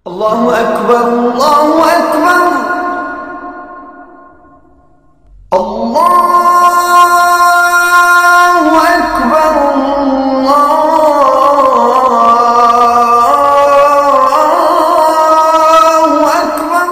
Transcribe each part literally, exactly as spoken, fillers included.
الله أكبر الله أكبر الله أكبر الله أكبر.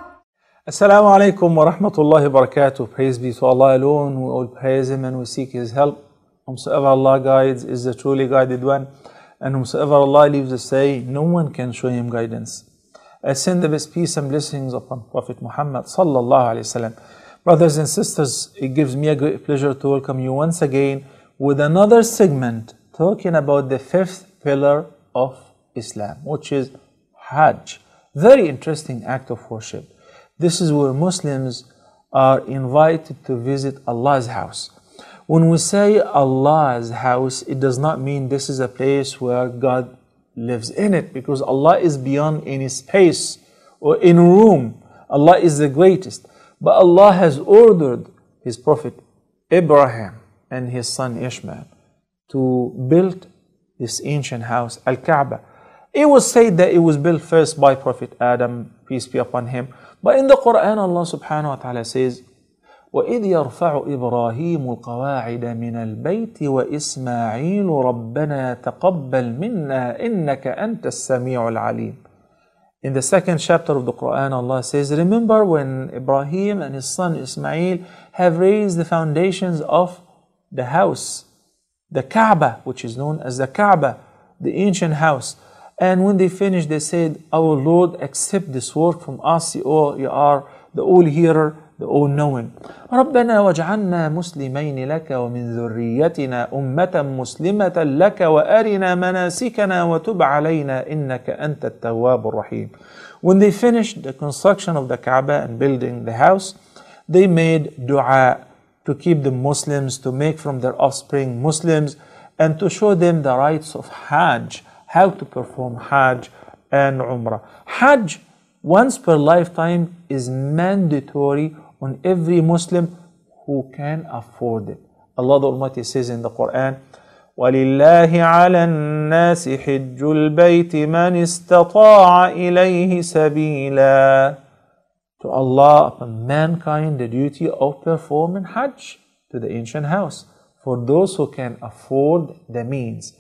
Assalamu alaikum wa rahmatullahi wa barakatuh. Praise be to Allah alone. We all praise Him and we seek His help. Whomsoever Allah guides is the truly guided one, and whomsoever Allah leaves astray, no one can show him guidance. I send the best peace and blessings upon Prophet Muhammad sallallahu alaihi wasallam. Brothers and sisters, it gives me a great pleasure to welcome you once again with another segment talking about the fifth pillar of Islam, which is Hajj. Very interesting act of worship. This is where Muslims are invited to visit Allah's house. When we say Allah's house, it does not mean this is a place where God lives in it, because Allah is beyond any space or any room. Allah is the greatest. But Allah has ordered His Prophet Abraham and his son Ishmael to build this ancient house, Al-Kaaba. It was said that it was built first by Prophet Adam, peace be upon him. But in the Quran, Allah subhanahu wa ta'ala says, وَإِذْ يَرْفَعُ إِبْرَاهِيمُ الْقَوَاعِدَ مِنَ الْبَيْتِ وَإِسْمَاعِيلُ رَبَّنَا تَقَبَّلْ مِنَّا إِنَّكَ أَنْتَ السَّمِيعُ الْعَلِيمُ. In the second chapter of the Quran, Allah says, remember when Ibrahim and his son Ismail have raised the foundations of the house, the Kaaba, which is known as the Kaaba, the ancient house. And when they finished, they said, our Lord, accept this work from us, you are the all-hearer, the all-knowing. رَبَّنَا وَاجْعَلْنَا مُسْلِمَيْنِ لَكَ وَمِنْ ذُرِّيَّتِنَا أُمَّةً مُسْلِمَةً لَكَ وَأَرِنَا مَنَاسِكَنَا وَتُبْ عَلَيْنَا إِنَّكَ أَنْتَ التَّوَّابُ الرَّحِيمُ. When they finished the construction of the Kaaba and building the house, they made dua to keep the Muslims, to make from their offspring Muslims, and to show them the rights of Hajj, how to perform Hajj and Umrah. Hajj, once per lifetime, is mandatory on every Muslim who can afford it. Allah the Almighty says in the Quran, وَلِلَّهِ عَلَى النَّاسِ حِجُّ الْبَيْتِ مَنِ اسْتَطَاعَ إِلَيْهِ سَبِيلًا. To Allah, upon mankind, the duty of performing Hajj to the ancient house, for those who can afford the means.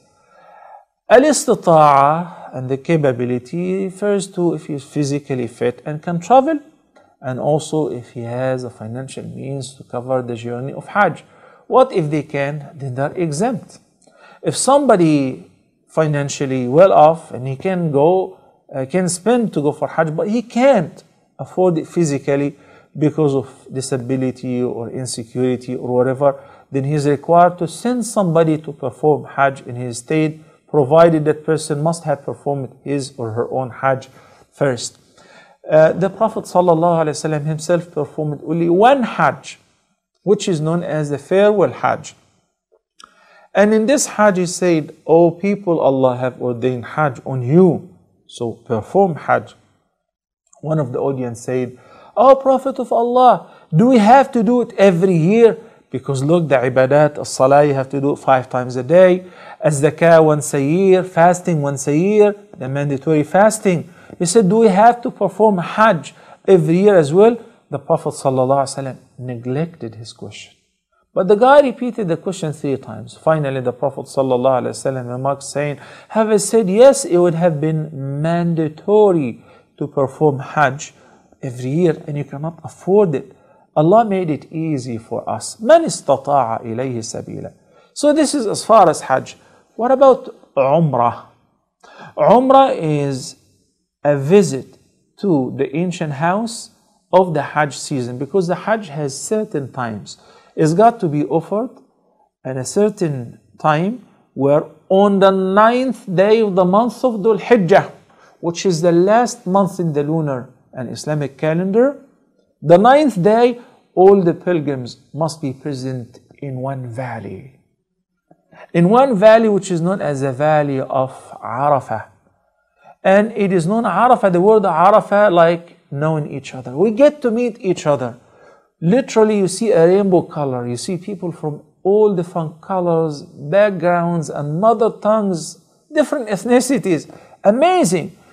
Al-istita'a, and the capability, refers to if he is physically fit and can travel, and also if he has a financial means to cover the journey of Hajj. What if they can? Then they're exempt. If somebody financially well off and he can go, uh, can spend to go for Hajj, but he can't afford it physically because of disability or insecurity or whatever, then he is required to send somebody to perform Hajj in his state, provided that person must have performed his or her own Hajj first. Uh, the Prophet ﷺ himself performed only one Hajj, which is known as the farewell Hajj. And in this Hajj he said, O people, Allah have ordained Hajj on you, so perform Hajj. One of the audience said, O Prophet of Allah, do we have to do it every year? Because look, the ibadat, as-salah, you have to do it five times a day, as-zakah once a year, fasting once a year, the mandatory fasting. He said, do we have to perform Hajj every year as well? The Prophet ﷺ neglected his question. But the guy repeated the question three times. Finally, the Prophet ﷺ remarked, saying, have I said yes, it would have been mandatory to perform Hajj every year, and you cannot afford it. Allah made it easy for us. مَنِ اسْتَطَاعَ إِلَيْهِ سَبِيلًا. So this is as far as Hajj. What about Umrah? Umrah is a visit to the ancient house of the Hajj season, because the Hajj has certain times. It's got to be offered at a certain time, where on the ninth day of the month of Dhul Hijjah, which is the last month in the lunar and Islamic calendar, the ninth day, all the pilgrims must be present in one valley. In one valley which is known as the Valley of Arafah. And it is known Arafah, the word Arafah, like knowing each other. We get to meet each other. Literally, you see a rainbow color. You see people from all different colors, backgrounds, and mother tongues, different ethnicities. Amazing.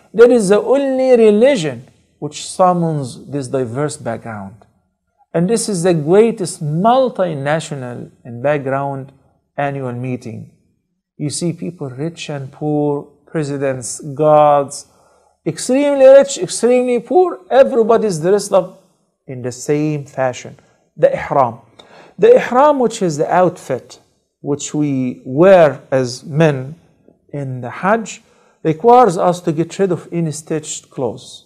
that is the only religion which summons this diverse background. And this is the greatest multinational and background annual meeting. You see people rich and poor, presidents, gods, extremely rich, extremely poor, everybody's dressed up in the same fashion. The ihram. The ihram, which is the outfit which we wear as men in the Hajj, requires us to get rid of any stitched clothes.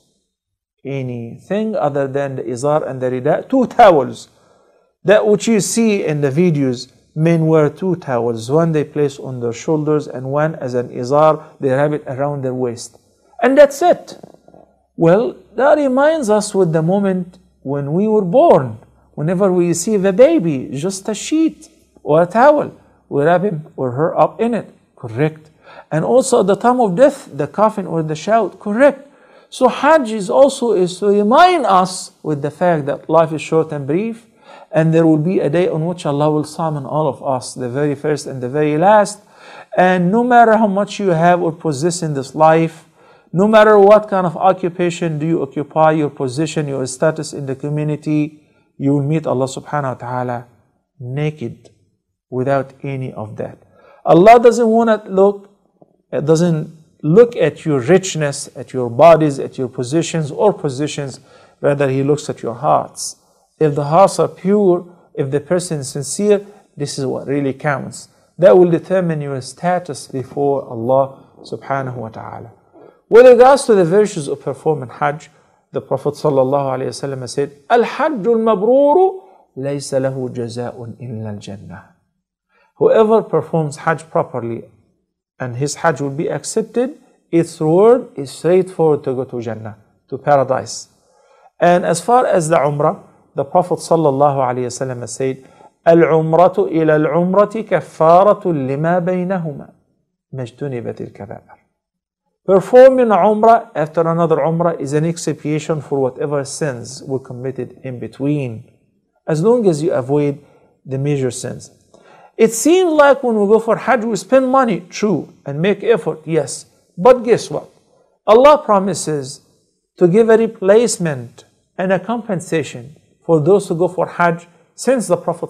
Anything other than the izar and the rida, two towels. That which you see in the videos, men wear two towels. One they place on their shoulders and one as an izar, they wrap it around their waist. And that's it. Well, that reminds us with the moment when we were born. Whenever we receive a baby, just a sheet or a towel, we wrap him or her up in it. Correct. And also at the time of death, the coffin or the shout. Correct. So Hajj is also is to remind us with the fact that life is short and brief, and there will be a day on which Allah will summon all of us, the very first and the very last. And no matter how much you have or possess in this life, no matter what kind of occupation do you occupy, your position, your status in the community, you will meet Allah subhanahu wa ta'ala naked, without any of that. Allah doesn't want to look, it doesn't look at your richness, at your bodies, at your positions or positions. Rather, He looks at your hearts. If the hearts are pure, if the person is sincere, this is what really counts. That will determine your status before Allah subhanahu wa ta'ala. With regards to the virtues of performing Hajj, the Prophet sallallahu alayhi wa sallam said, Al-Hajj al-Mabruru laysa lahu jaza'un illa al-Jannah. Whoever performs Hajj properly and his Hajj will be accepted, its reward is straightforward to go to Jannah, to paradise. And as far as the Umrah, the Prophet sallallahu alayhi wa sallam said, Al-Umratu ila al-Umrati kaffaratun lima baynahuma majtunibat al-kaba'ir. Performing Umrah after another Umrah is an expiation for whatever sins were committed in between, as long as you avoid the major sins. It seems like when we go for Hajj, we spend money, true, and make effort, yes. But guess what? Allah promises to give a replacement and a compensation for those who go for Hajj, since the Prophet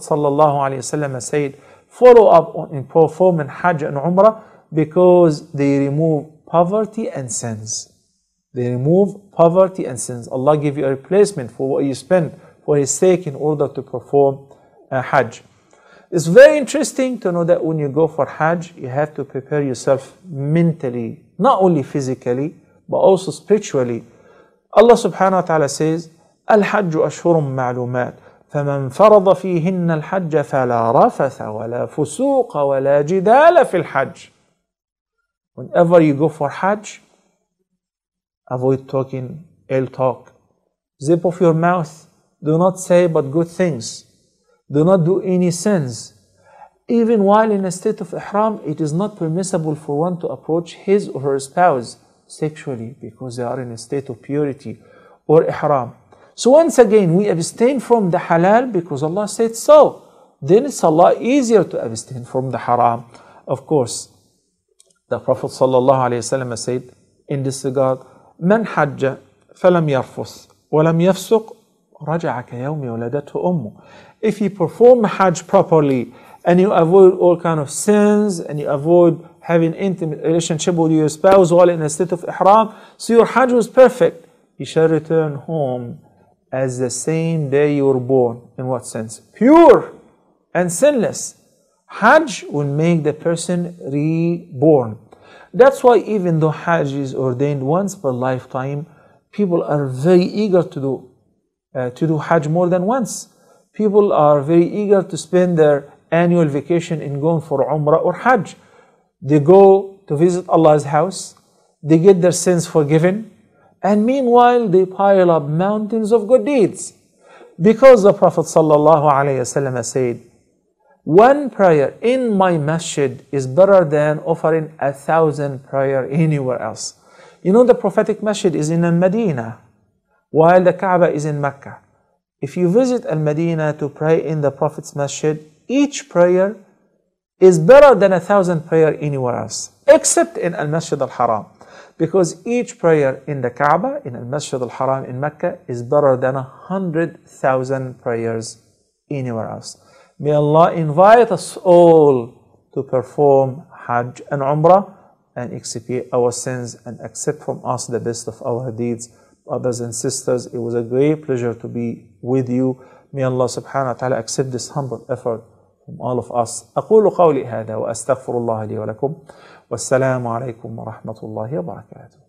ﷺ said, follow up on in performing Hajj and Umrah, because they remove poverty and sins. They remove poverty and sins. Allah give you a replacement for what you spend for His sake in order to perform uh, Hajj. It's very interesting to know that when you go for Hajj, you have to prepare yourself mentally, not only physically, but also spiritually. Allah subhanahu wa ta'ala says, Al-Hajju ashhurum ma'lumat, فَمَنْ فَرَضَ فِيهِنَّ الْحَجَّ فَلَا رَفَثَ وَلَا فُسُوقَ وَلَا جِدَالَ فِي الْحَجِّ. Whenever you go for Hajj, avoid talking ill talk. Zip off your mouth. Do not say but good things. Do not do any sins. Even while in a state of ihram, it is not permissible for one to approach his or her spouse sexually, because they are in a state of purity or ihram. So once again, we abstain from the halal because Allah said so. Then it's a lot easier to abstain from the haram. Of course, the Prophet ﷺ said in this regard, من حج فلم يرفث ولم يفسق رجع كيوم ولدته أمه. If you perform Hajj properly and you avoid all kind of sins and you avoid having intimate relationship with your spouse while in a state of ihram, so your Hajj was perfect, you shall return home as the same day you were born. In what sense? Pure and sinless. Hajj will make the person reborn. That's why even though Hajj is ordained once per lifetime, people are very eager to do uh, to do Hajj more than once. People are very eager to spend their annual vacation in going for Umrah or Hajj. They go to visit Allah's house, they get their sins forgiven, and meanwhile they pile up mountains of good deeds. Because the Prophet ﷺ said, one prayer in my masjid is better than offering a thousand prayer anywhere else. You know, the prophetic masjid is in Medina, while the Kaaba is in Mecca. If you visit Al-Medina to pray in the Prophet's masjid, each prayer is better than a thousand prayer anywhere else, except in Al-Masjid Al-Haram. Because each prayer in the Kaaba, in Al-Masjid Al-Haram in Mecca, is better than a hundred thousand prayers anywhere else. May Allah invite us all to perform Hajj and Umrah and expiate our sins and accept from us the best of our deeds. Brothers and sisters, it was a great pleasure to be with you. May Allah subhanahu wa ta'ala accept this humble effort from all of us. أقول قولي هذا وأستغفر الله لي ولكم والسلام عليكم ورحمة الله وبركاته.